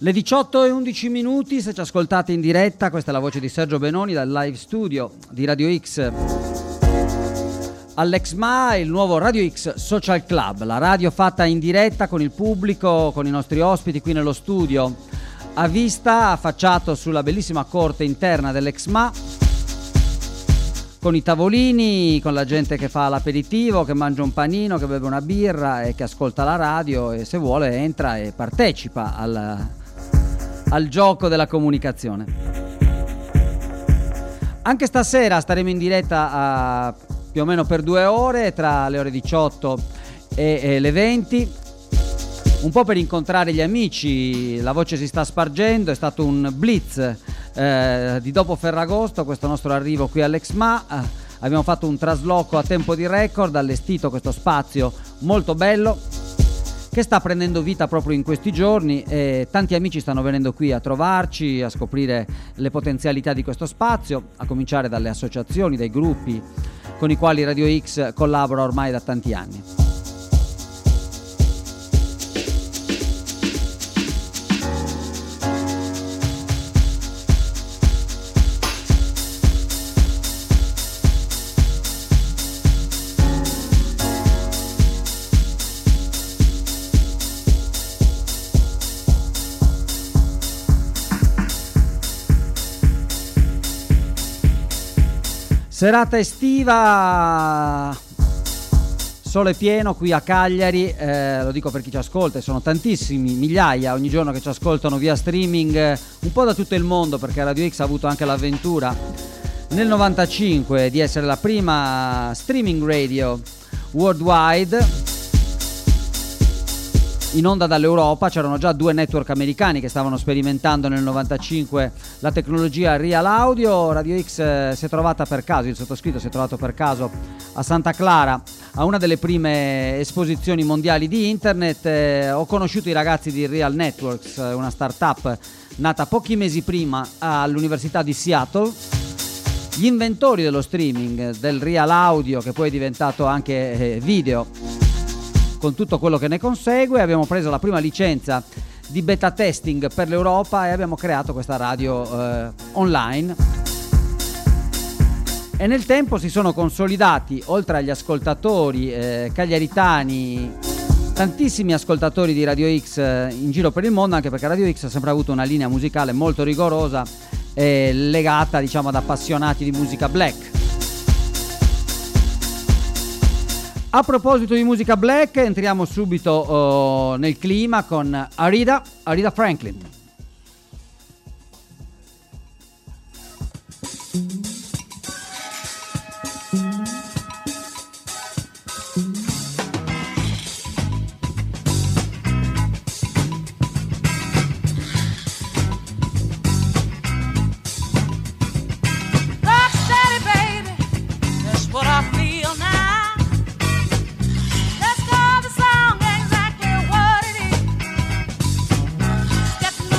Le 18:11, se ci ascoltate in diretta, questa è la voce di Sergio Benoni dal live studio di Radio X all'Exma, il nuovo Radio X Social Club, la radio fatta in diretta con il pubblico, con i nostri ospiti qui nello studio, a vista, affacciato sulla bellissima corte interna dell'Exma, con i tavolini, con la gente che fa l'aperitivo, che mangia un panino, che beve una birra e che ascolta la radio e se vuole entra e partecipa al gioco della comunicazione. Anche stasera staremo in diretta più o meno per 2 ore, tra le ore 18 e le 20, un po' per incontrare gli amici. La voce si sta spargendo, è stato un blitz di dopo Ferragosto questo nostro arrivo qui all'Exma. Abbiamo fatto un trasloco a tempo di record, allestito questo spazio molto bello che sta prendendo vita proprio in questi giorni e tanti amici stanno venendo qui a trovarci, a scoprire le potenzialità di questo spazio, a cominciare dalle associazioni, dai gruppi con i quali Radio X collabora ormai da tanti anni. Serata estiva, sole pieno qui a Cagliari, lo dico per chi ci ascolta, sono tantissimi, migliaia ogni giorno che ci ascoltano via streaming, un po' da tutto il mondo, perché Radio X ha avuto anche l'avventura nel 95 di essere la prima streaming radio worldwide in onda dall'Europa. C'erano già 2 network americani che stavano sperimentando nel 95 la tecnologia Real Audio. Radio X si è trovata per caso, il sottoscritto si è trovato per caso a Santa Clara a una delle prime esposizioni mondiali di internet. Ho conosciuto i ragazzi di Real Networks, una startup nata pochi mesi prima all'Università di Seattle, gli inventori dello streaming, del Real Audio, che poi è diventato anche video con tutto quello che ne consegue. Abbiamo preso la prima licenza di beta testing per l'Europa e abbiamo creato questa radio online, e nel tempo si sono consolidati, oltre agli ascoltatori cagliaritani, tantissimi ascoltatori di Radio X in giro per il mondo, anche perché Radio X ha sempre avuto una linea musicale molto rigorosa e legata, diciamo, ad appassionati di musica black. A proposito di musica black, entriamo subito nel clima con Aretha Franklin. Stepping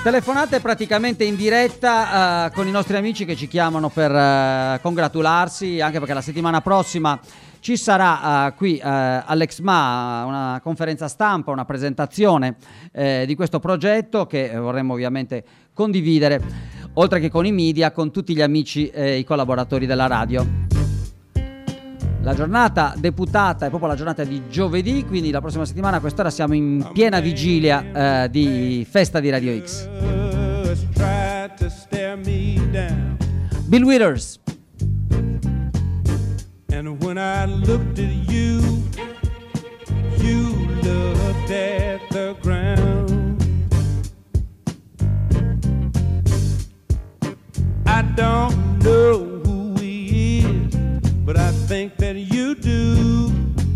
Telefonate praticamente in diretta con i nostri amici che ci chiamano per congratularsi, anche perché la settimana prossima ci sarà qui all'Exma una conferenza stampa, una presentazione di questo progetto che vorremmo ovviamente condividere, oltre che con i media, con tutti gli amici e i collaboratori della radio. La giornata deputata è proprio la giornata di giovedì, quindi la prossima settimana a quest'ora siamo in piena vigilia di festa di Radio X. Bill Withers. And when I looked at you, you looked at the ground. I don't know who he is, but I think that you do.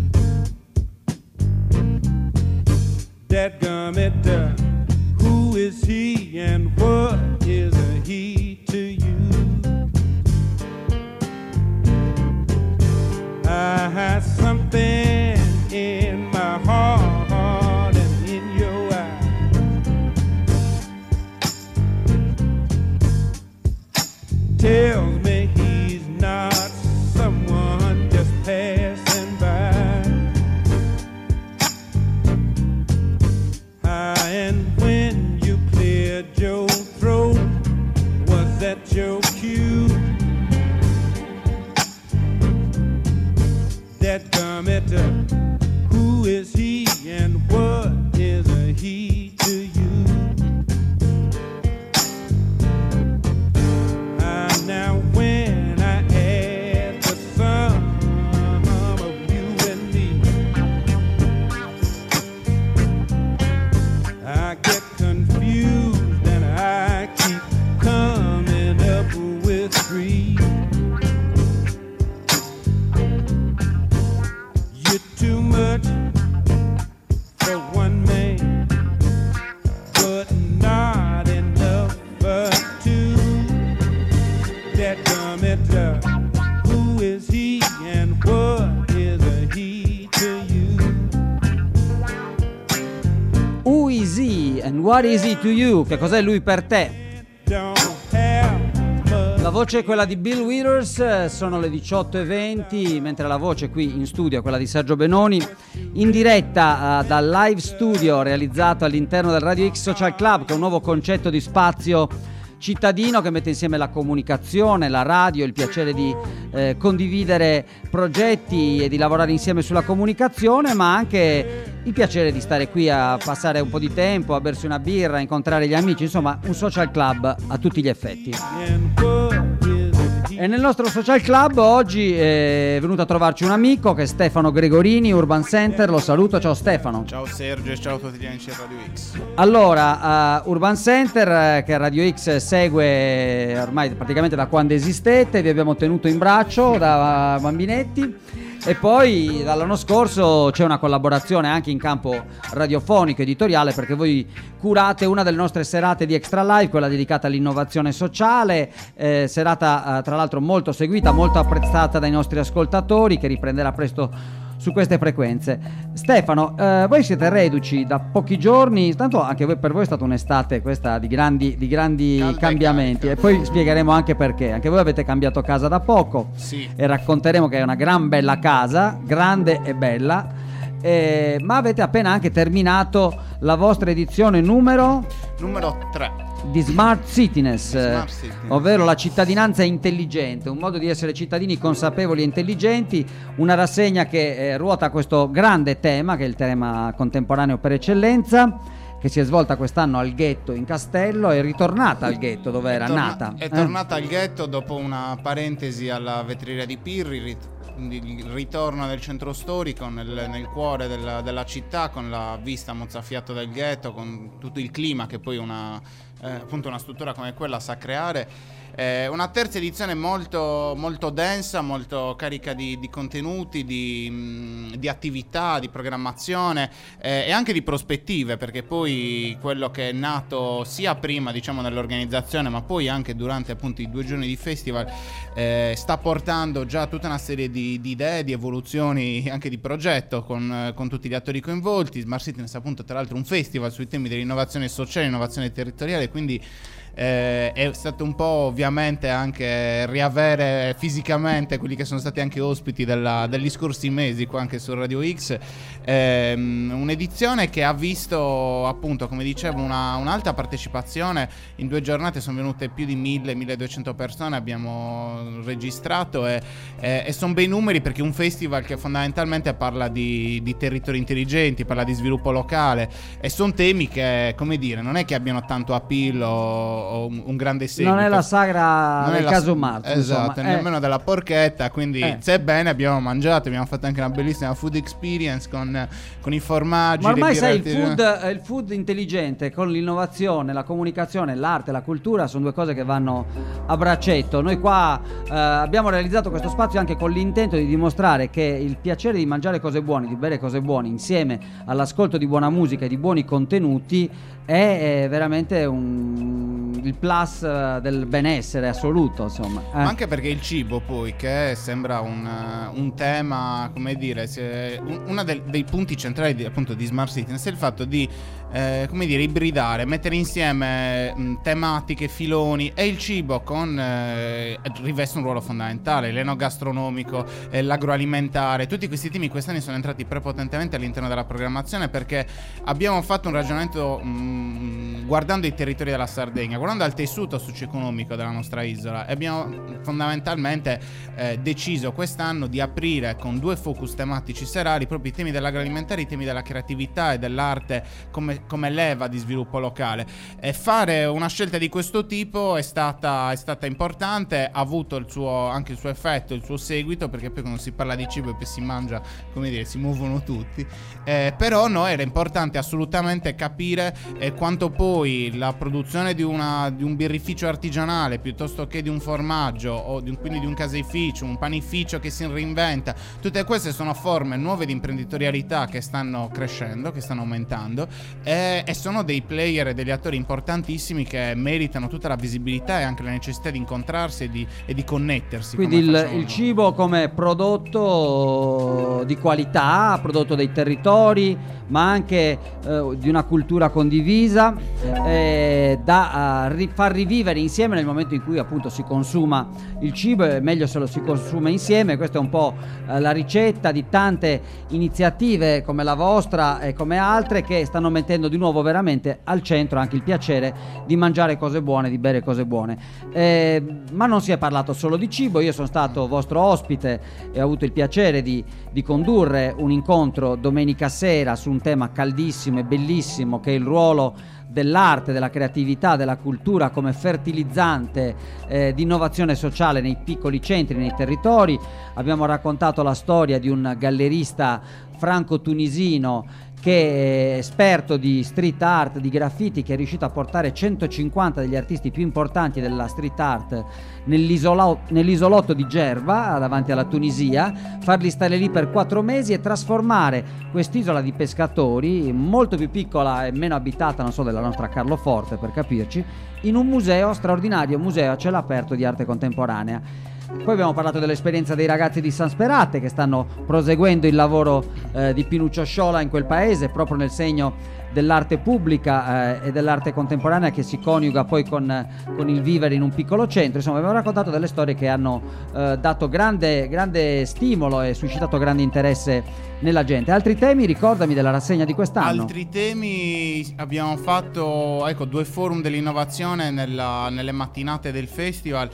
Dadgummit, who is he and what is a he to you? I had something in my heart and in your eyes. Tells me he's not someone just passing by. And when you cleared your throat, was that your cue? Dadgummit, who is he and what is a he to you? Now when I add the sum of you and me, I get confused and I keep coming up with three. Too much for one man, but not enough for two. Dadgummit, who is he and what is a he to you? Who is he and what is he to you? Che cos'è lui per te? Don't have La voce è quella di Bill Withers, sono le 18:20, mentre la voce qui in studio è quella di Sergio Benoni, in diretta dal live studio realizzato all'interno del Radio X Social Club, che è un nuovo concetto di spazio cittadino che mette insieme la comunicazione, la radio, il piacere di condividere progetti e di lavorare insieme sulla comunicazione, ma anche il piacere di stare qui a passare un po' di tempo, a bersi una birra, a incontrare gli amici, insomma un social club a tutti gli effetti. E nel nostro social club oggi è venuto a trovarci un amico che è Stefano Gregorini, Urban Center. Lo saluto, ciao Stefano. Ciao Sergio e ciao a tutti gli amici di Radio X. Allora, Urban Center che Radio X segue ormai praticamente da quando esistete, vi abbiamo tenuto in braccio da bambinetti. E poi dall'anno scorso c'è una collaborazione anche in campo radiofonico, editoriale, perché voi curate una delle nostre serate di Extra Live, quella dedicata all'innovazione sociale, serata tra l'altro molto seguita, molto apprezzata dai nostri ascoltatori, che riprenderà presto su queste frequenze. Stefano, voi siete reduci da pochi giorni, tanto anche per voi è stata un'estate questa di grandi cambiamenti, e poi spiegheremo anche perché. Anche voi avete cambiato casa da poco, sì, e racconteremo che è una gran bella casa, grande e bella, ma avete appena anche terminato la vostra edizione numero 3 di Smart Cityness, ovvero la cittadinanza intelligente, un modo di essere cittadini consapevoli e intelligenti, una rassegna che ruota questo grande tema, che è il tema contemporaneo per eccellenza, che si è svolta quest'anno al Ghetto in Castello, è ritornata al Ghetto dove era nata. È tornata al Ghetto dopo una parentesi alla vetreria di Pirri, il ritorno nel centro storico, nel cuore della città, con la vista mozzafiato del Ghetto, con tutto il clima che poi appunto una struttura come quella sa creare. Una terza edizione molto, molto densa, molto carica di contenuti, di attività, di programmazione e anche di prospettive, perché poi quello che è nato sia prima, diciamo, nell'organizzazione, ma poi anche durante appunto i 2 giorni di festival, sta portando già tutta una serie di idee, di evoluzioni anche di progetto con tutti gli attori coinvolti. Smart Cityness, appunto, tra l'altro un festival sui temi dell'innovazione sociale, innovazione territoriale, quindi è stato un po' ovviamente anche riavere fisicamente quelli che sono stati anche ospiti degli scorsi mesi qua anche su Radio X, un'edizione che ha visto appunto, come dicevo, un'alta partecipazione. In 2 giornate sono venute più di 1000-1200 persone, abbiamo registrato e sono bei numeri, perché è un festival che fondamentalmente parla di territori intelligenti, parla di sviluppo locale, e sono temi che, come dire, non è che abbiano tanto appeal o un grande seguito. Non è la sagra del caso Marzo, esatto, insomma. nemmeno della porchetta, quindi sebbene abbiamo mangiato, abbiamo fatto anche una bellissima food experience con i formaggi. Ma ormai sai, il food intelligente con l'innovazione, la comunicazione, l'arte, la cultura sono 2 cose che vanno a braccetto. Noi qua abbiamo realizzato questo spazio anche con l'intento di dimostrare che il piacere di mangiare cose buone, di bere cose buone, insieme all'ascolto di buona musica e di buoni contenuti, è veramente il plus del benessere assoluto, insomma. Ma anche perché il cibo, poi, che sembra un tema, come dire, uno dei punti centrali appunto di Smart Cities è il fatto di come dire, ibridare, mettere insieme tematiche, filoni, e il cibo riveste un ruolo fondamentale, l'enogastronomico, l'agroalimentare. Tutti questi temi quest'anno sono entrati prepotentemente all'interno della programmazione, perché abbiamo fatto un ragionamento guardando i territori della Sardegna, guardando al tessuto socio-economico della nostra isola, e abbiamo fondamentalmente deciso quest'anno di aprire con 2 focus tematici serali proprio i temi dell'agroalimentare, i temi della creatività e dell'arte come leva di sviluppo locale. E fare una scelta di questo tipo è stata importante, ha avuto anche il suo effetto, il suo seguito, perché poi quando si parla di cibo e poi si mangia, come dire, si muovono tutti, però no, era importante assolutamente capire quanto poi la produzione di un birrificio artigianale, piuttosto che di un formaggio, o quindi di un caseificio, un panificio che si reinventa, tutte queste sono forme nuove di imprenditorialità che stanno crescendo, che stanno aumentando, e sono dei player e degli attori importantissimi che meritano tutta la visibilità e anche la necessità di incontrarsi e di connettersi. Quindi il cibo come prodotto di qualità, prodotto dei territori, ma anche di una cultura condivisa, da far rivivere insieme nel momento in cui appunto si consuma il cibo. È meglio se lo si consuma insieme. Questa è un po' la ricetta di tante iniziative come la vostra e come altre, che stanno mettendo di nuovo veramente al centro anche il piacere di mangiare cose buone, di bere cose buone. Ma non si è parlato solo di cibo. Io sono stato vostro ospite e ho avuto il piacere di condurre un incontro domenica sera su un tema caldissimo e bellissimo, che è il ruolo dell'arte, della creatività, della cultura come fertilizzante di innovazione sociale nei piccoli centri, nei territori. Abbiamo raccontato la storia di un gallerista franco-tunisino che è esperto di street art, di graffiti, che è riuscito a portare 150 degli artisti più importanti della street art nell'isolotto di Gerba, davanti alla Tunisia, farli stare lì per 4 mesi e trasformare quest'isola di pescatori, molto più piccola e meno abitata, non so, della nostra Carloforte, per capirci, in un museo straordinario, museo a cielo aperto di arte contemporanea. Poi abbiamo parlato dell'esperienza dei ragazzi di San Sperate, che stanno proseguendo il lavoro di Pinuccio Sciola in quel paese, proprio nel segno dell'arte pubblica e dell'arte contemporanea, che si coniuga poi con il vivere in un piccolo centro. Insomma, abbiamo raccontato delle storie che hanno dato grande stimolo e suscitato grande interesse nella gente. Altri temi, ricordami, della rassegna di quest'anno. Altri temi, abbiamo fatto 2 forum dell'innovazione nelle mattinate del festival,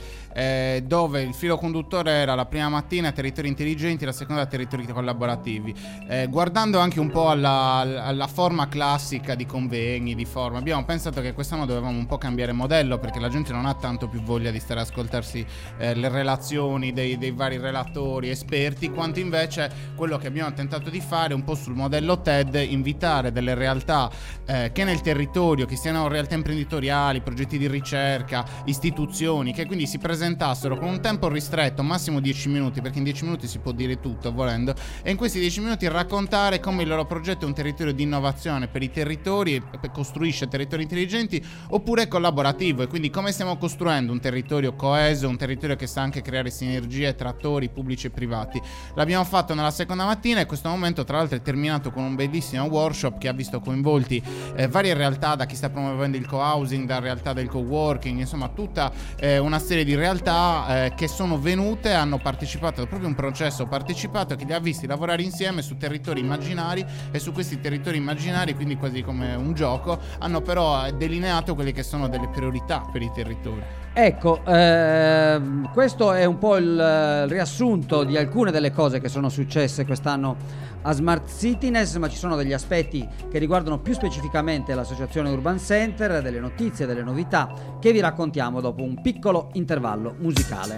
dove il filo conduttore era la prima mattina territori intelligenti, la seconda territori collaborativi, guardando anche un po' alla forma classica di convegni, di forum. Abbiamo pensato che quest'anno dovevamo un po' cambiare modello, perché la gente non ha tanto più voglia di stare a ascoltarsi le relazioni dei vari relatori esperti, quanto invece quello che abbiamo tentato di fare un po' sul modello TED, invitare delle realtà che nel territorio, che siano realtà imprenditoriali, progetti di ricerca, istituzioni, che quindi si presentassero con un tempo ristretto, massimo 10 minuti, perché in 10 minuti si può dire tutto volendo, e in questi 10 minuti raccontare come il loro progetto è un territorio di innovazione per i territori e costruisce territori intelligenti, oppure collaborativo, e quindi come stiamo costruendo un territorio coeso, un territorio che sa anche creare sinergie tra attori pubblici e privati. L'abbiamo fatto nella seconda mattina, e questo questo momento tra l'altro è terminato con un bellissimo workshop che ha visto coinvolti varie realtà, da chi sta promuovendo il co-housing, da realtà del co-working, insomma tutta una serie di realtà che sono venute, hanno partecipato, è proprio un processo partecipato che li ha visti lavorare insieme su territori immaginari, e su questi territori immaginari, quindi quasi come un gioco, hanno però delineato quelle che sono delle priorità per i territori. Ecco, questo è un po' il riassunto di alcune delle cose che sono successe quest'anno a Smart Citiness, ma ci sono degli aspetti che riguardano più specificamente l'associazione Urban Center, delle notizie, delle novità che vi raccontiamo dopo un piccolo intervallo musicale.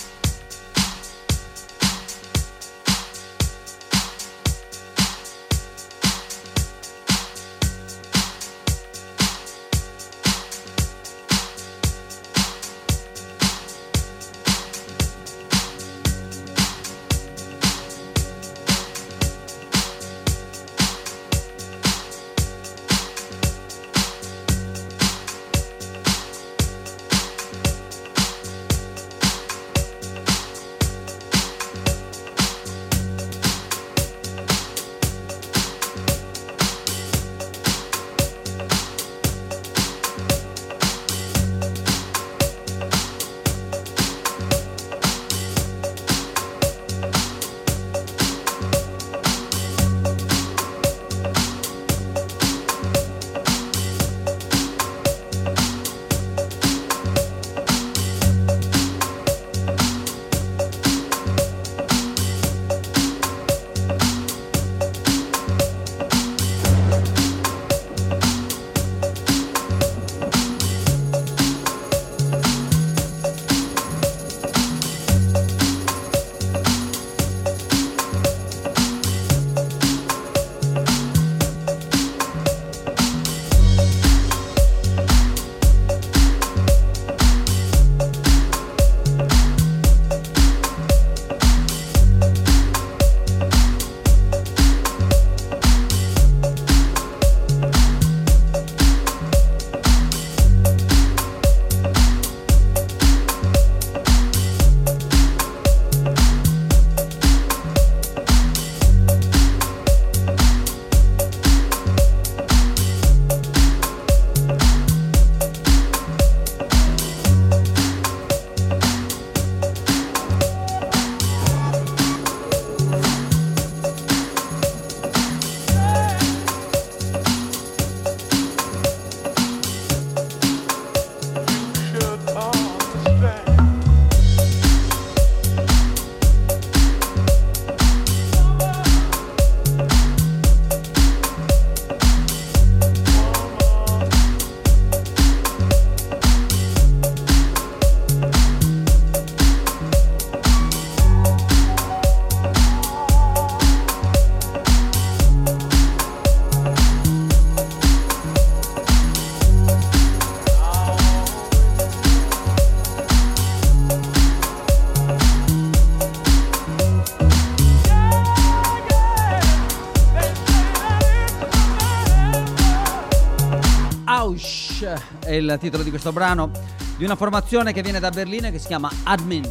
È il titolo di questo brano di una formazione che viene da Berlino e che si chiama Admin.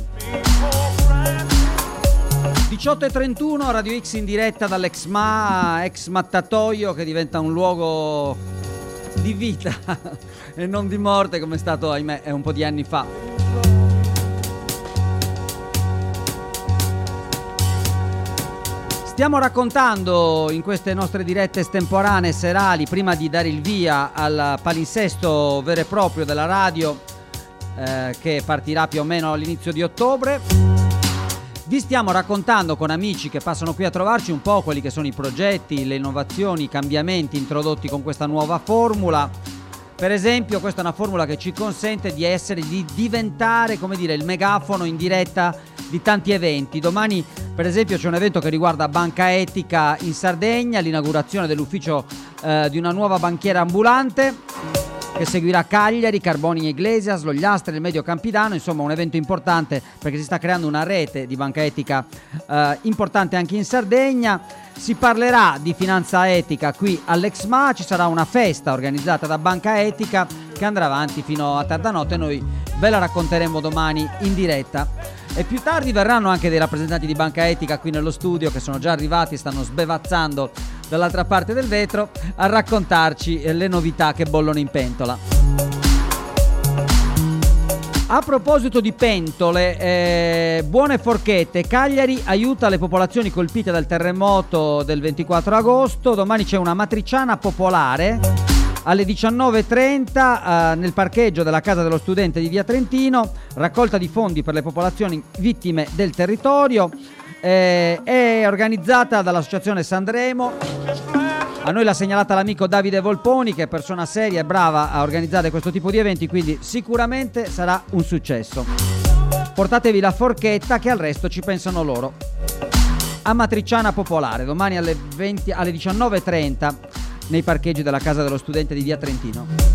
18:31, Radio X in diretta dall'ex mattatoio che diventa un luogo di vita e non di morte, come è stato, ahimè, un po' di anni fa. Stiamo raccontando in queste nostre dirette estemporanee serali, prima di dare il via al palinsesto vero e proprio della radio, che partirà più o meno all'inizio di ottobre, vi stiamo raccontando con amici che passano qui a trovarci un po' quelli che sono i progetti, le innovazioni, i cambiamenti introdotti con questa nuova formula. Per esempio, questa è una formula che ci consente di diventare, come dire, il megafono in diretta di tanti eventi. Domani, per esempio, c'è un evento che riguarda Banca Etica in Sardegna, l'inaugurazione dell'ufficio di una nuova banchiera ambulante. che seguirà Cagliari, Carboni Iglesias, L'Ogliastra e il Medio Campidano. Insomma, un evento importante perché si sta creando una rete di banca etica importante anche in Sardegna. Si parlerà di finanza etica qui all'Exma, ci sarà una festa organizzata da Banca Etica che andrà avanti fino a tarda notte, noi ve la racconteremo domani in diretta. E più tardi verranno anche dei rappresentanti di Banca Etica qui nello studio, che sono già arrivati e stanno sbevazzando dall'altra parte del vetro a raccontarci le novità che bollono in pentola. A proposito di pentole, buone forchette. Cagliari aiuta le popolazioni colpite dal terremoto del 24 agosto. Domani c'è una matriciana popolare alle 19:30 nel parcheggio della Casa dello Studente di Via Trentino. Raccolta di fondi per le popolazioni vittime del territorio. È organizzata dall'associazione Sanremo. A noi l'ha segnalata l'amico Davide Volponi, che è persona seria e brava a organizzare questo tipo di eventi, quindi sicuramente sarà un successo. Portatevi la forchetta, che al resto ci pensano loro. A Matriciana Popolare, domani alle 19:30 nei parcheggi della Casa dello Studente di Via Trentino.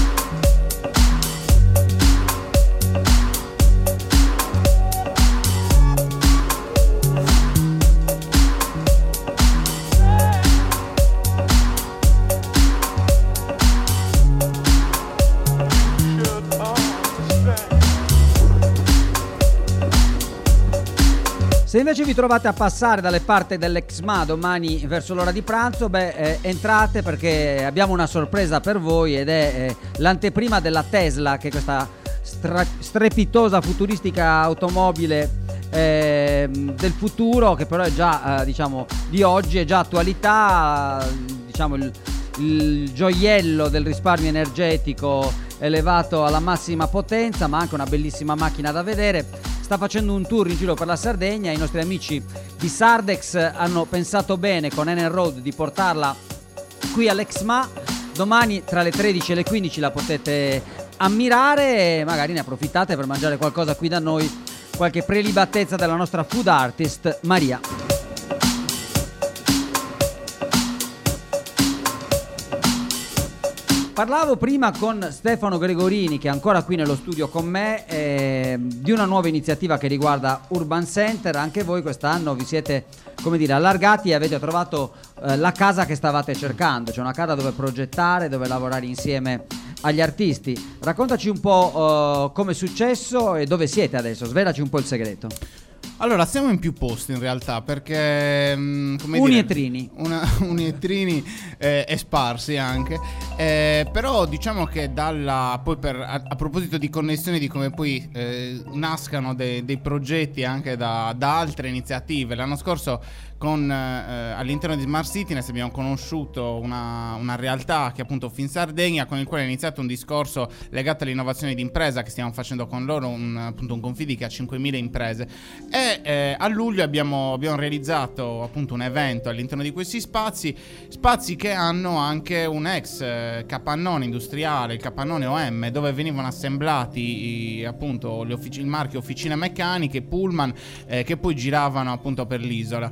Se invece vi trovate a passare dalle parti dell'Exma domani verso l'ora di pranzo, entrate, perché abbiamo una sorpresa per voi ed è l'anteprima della Tesla, che è questa strepitosa futuristica automobile del futuro, che però è già diciamo di oggi, è già attualità, diciamo il gioiello del risparmio energetico elevato alla massima potenza, ma anche una bellissima macchina da vedere. Sta facendo un tour in giro per la Sardegna. I nostri amici di Sardex hanno pensato bene con Enel Road di portarla qui all'Exma. Domani tra le 13 e le 15 la potete ammirare e magari ne approfittate per mangiare qualcosa qui da noi, qualche prelibatezza della nostra food artist Maria. Parlavo prima con Stefano Gregorini, che è ancora qui nello studio con me, di una nuova iniziativa che riguarda Urban Center. Anche voi quest'anno vi siete, come dire, allargati e avete trovato la casa che stavate cercando, cioè una casa dove progettare, dove lavorare insieme agli artisti. Raccontaci un po' come è successo e dove siete adesso, svelaci un po' il segreto. Allora, siamo in più posti in realtà, perché Unietrini e sparsi anche, però diciamo che poi a proposito di connessioni, di come poi nascano dei progetti anche da altre iniziative. L'anno scorso all'interno di Smart Cityness abbiamo conosciuto una realtà che è appunto FinSardegna, con il quale è iniziato un discorso legato all'innovazione di impresa che stiamo facendo con loro, un Confidi che ha 5.000 imprese, e a luglio abbiamo realizzato appunto un evento all'interno di questi spazi che hanno anche un ex capannone industriale, il capannone OM, dove venivano assemblati appunto il marchio Officine Meccaniche, Pullman, che poi giravano appunto per l'isola.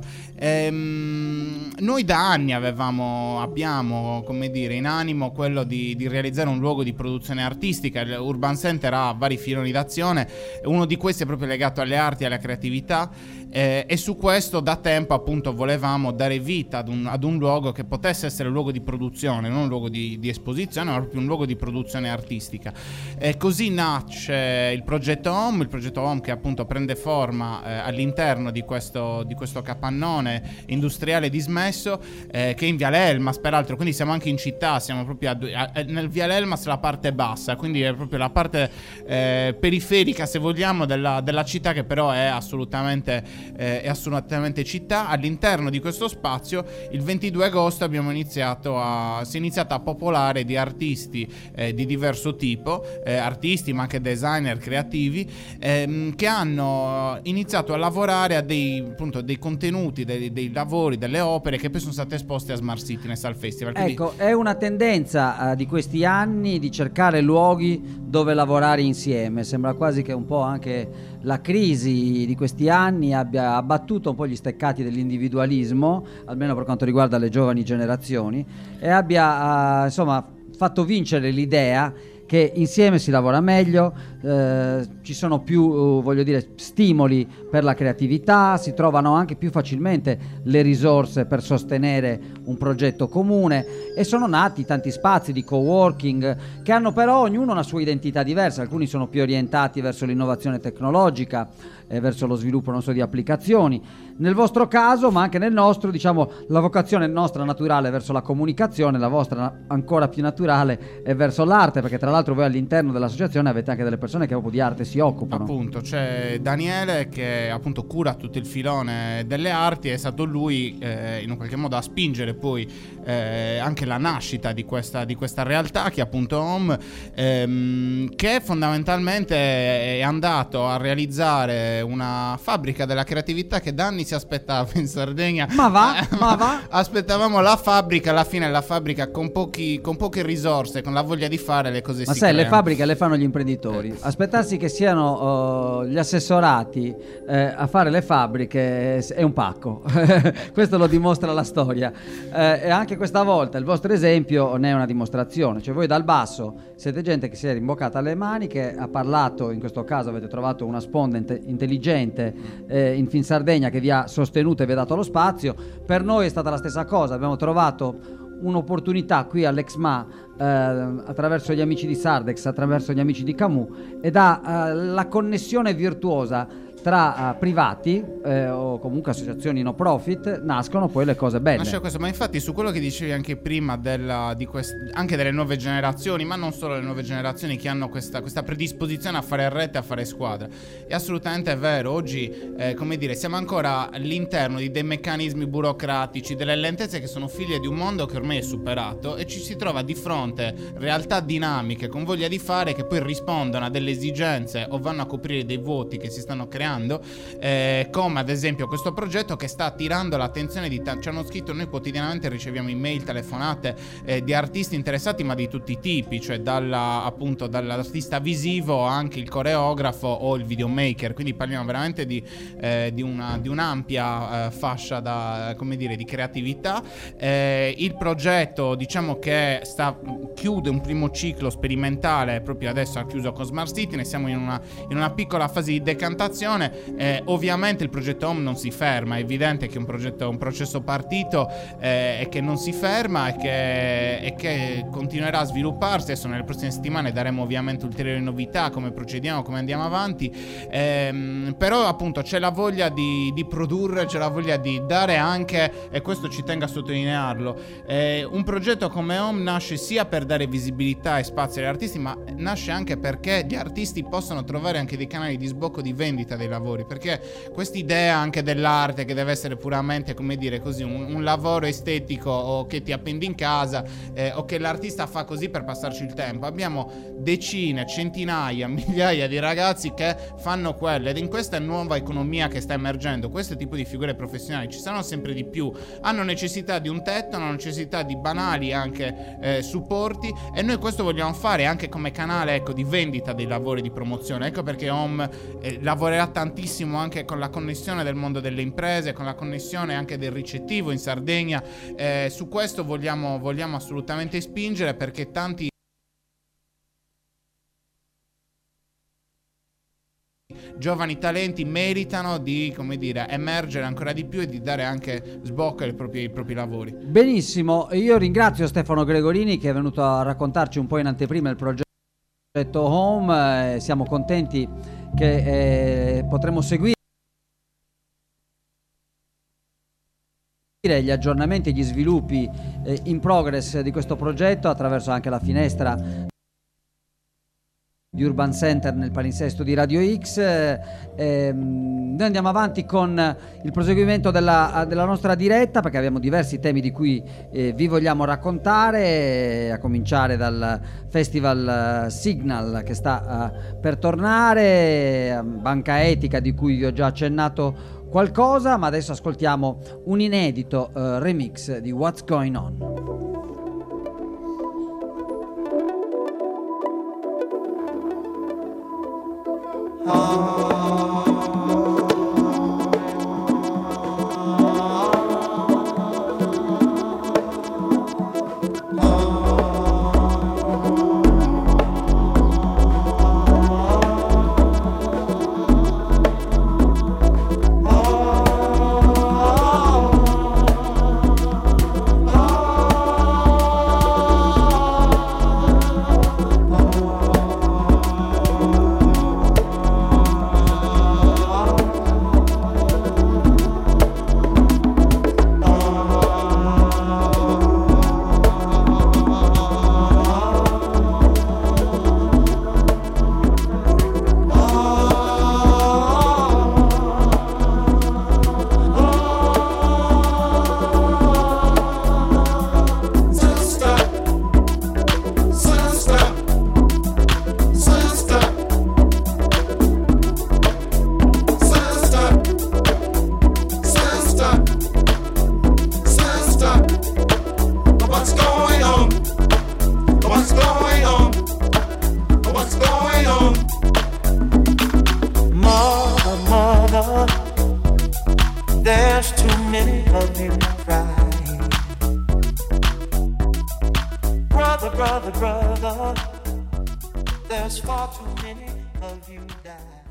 Noi da anni abbiamo come dire in animo quello di realizzare un luogo di produzione artistica. L'Urban Center ha vari filoni d'azione, uno di questi è proprio legato alle arti e alla creatività, e su questo da tempo appunto volevamo dare vita ad un luogo che potesse essere un luogo di produzione, non un luogo di esposizione, ma proprio un luogo di produzione artistica. E così nasce il progetto Home che appunto prende forma all'interno di questo capannone industriale dismesso, che è in Viale Elmas peraltro, quindi siamo anche in città, siamo proprio nel Viale Elmas, la parte bassa, quindi è proprio la parte periferica, se vogliamo, della città, che però è assolutamente città. All'interno di questo spazio il 22 agosto si è iniziato a popolare di artisti di diverso tipo, artisti ma anche designer creativi, che hanno iniziato a lavorare a dei contenuti, dei lavori, delle opere che poi sono state esposte a Smart Cityness al festival. Quindi... Ecco, è una tendenza di questi anni di cercare luoghi dove lavorare insieme. Sembra quasi che un po' anche la crisi di questi anni abbia abbattuto un po' gli steccati dell'individualismo, almeno per quanto riguarda le giovani generazioni, e abbia insomma fatto vincere l'idea che insieme si lavora meglio, ci sono più voglio dire stimoli per la creatività, si trovano anche più facilmente le risorse per sostenere un progetto comune e sono nati tanti spazi di coworking che hanno però ognuno una sua identità diversa. Alcuni sono più orientati verso l'innovazione tecnologica e verso lo sviluppo, non so, di applicazioni. Nel vostro caso, ma anche nel nostro, diciamo, la vocazione nostra naturale è verso la comunicazione, la vostra ancora più naturale è verso l'arte, perché tra l'altro voi all'interno dell'associazione avete anche delle persone che proprio di arte si occupano. Appunto, c'è Daniele che appunto cura tutto il filone delle arti, è stato lui in un qualche modo a spingere poi anche la nascita di questa realtà che è appunto Home, che fondamentalmente è andato a realizzare una fabbrica della creatività che da anni si aspettava in Sardegna. Ma va? Aspettavamo la fabbrica, alla fine la fabbrica con poche risorse, con la voglia di fare le cose. Ma sai, le fabbriche le fanno gli imprenditori. Aspettarsi che siano gli assessorati a fare le fabbriche è un pacco. Questo lo dimostra la storia. E anche questa volta il vostro esempio ne è una dimostrazione. Cioè voi dal basso siete gente che si è rimboccata le maniche, ha parlato, in questo caso avete trovato una sponda intelligente in Fin Sardegna che vi ha sostenuto e vi ha dato lo spazio. Per noi è stata la stessa cosa, abbiamo trovato un'opportunità qui all'Exma attraverso gli amici di Sardex, attraverso gli amici di Camus, e da la connessione virtuosa tra privati o comunque associazioni no profit nascono poi le cose belle. Nasce questo, ma infatti su quello che dicevi anche prima anche delle nuove generazioni, ma non solo le nuove generazioni che hanno questa predisposizione a fare rete, a fare squadra, è assolutamente vero. Oggi come dire, siamo ancora all'interno di dei meccanismi burocratici, delle lentezze che sono figlie di un mondo che ormai è superato, e ci si trova di fronte realtà dinamiche con voglia di fare, che poi rispondono a delle esigenze o vanno a coprire dei vuoti che si stanno creando, come ad esempio questo progetto che sta attirando l'attenzione di tanti. Ci hanno scritto, noi quotidianamente riceviamo email, telefonate di artisti interessati, ma di tutti i tipi, cioè dall'artista visivo anche il coreografo o il videomaker, quindi parliamo veramente di un'ampia fascia di creatività. Il progetto, diciamo che chiude un primo ciclo sperimentale, proprio adesso ha chiuso con Smart City, ne siamo in una piccola fase di decantazione. Ovviamente il progetto Home non si ferma, è evidente che è un processo partito e che non si ferma e che continuerà a svilupparsi. Adesso nelle prossime settimane daremo ovviamente ulteriori novità, come procediamo, come andiamo avanti, però appunto c'è la voglia di produrre, c'è la voglia di dare anche, e questo ci tengo a sottolinearlo, un progetto come Home nasce sia per dare visibilità e spazio agli artisti, ma nasce anche perché gli artisti possono trovare anche dei canali di sbocco, di vendita dei lavori, perché quest'idea anche dell'arte che deve essere puramente, come dire così, un lavoro estetico o che ti appendi in casa o che l'artista fa così per passarci il tempo. Abbiamo decine, centinaia, migliaia di ragazzi che fanno quello, ed in questa nuova economia che sta emergendo questo tipo di figure professionali ci saranno sempre di più, hanno necessità di un tetto, hanno necessità di banali anche supporti, e noi questo vogliamo fare anche come canale, ecco, di vendita dei lavori, di promozione. Ecco perché Home lavorerà tantissimo anche con la connessione del mondo delle imprese, con la connessione anche del ricettivo in Sardegna. Su questo vogliamo assolutamente spingere, perché tanti giovani talenti meritano di, come dire, emergere ancora di più e di dare anche sbocco ai propri lavori. Benissimo, io ringrazio Stefano Gregorini che è venuto a raccontarci un po' in anteprima il progetto Home. Siamo contenti che potremo seguire gli aggiornamenti e gli sviluppi in progress di questo progetto attraverso anche la finestra di Urban Center nel palinsesto di Radio X. Noi andiamo avanti con il proseguimento della nostra diretta, perché abbiamo diversi temi di cui vi vogliamo raccontare, a cominciare dal Festival Signal che sta per tornare, Banca Etica di cui vi ho già accennato qualcosa, ma adesso ascoltiamo un inedito remix di What's Going On. what's going on. Mother, mother, there's too many of you crying. Brother, brother, brother, there's far too many of you dying.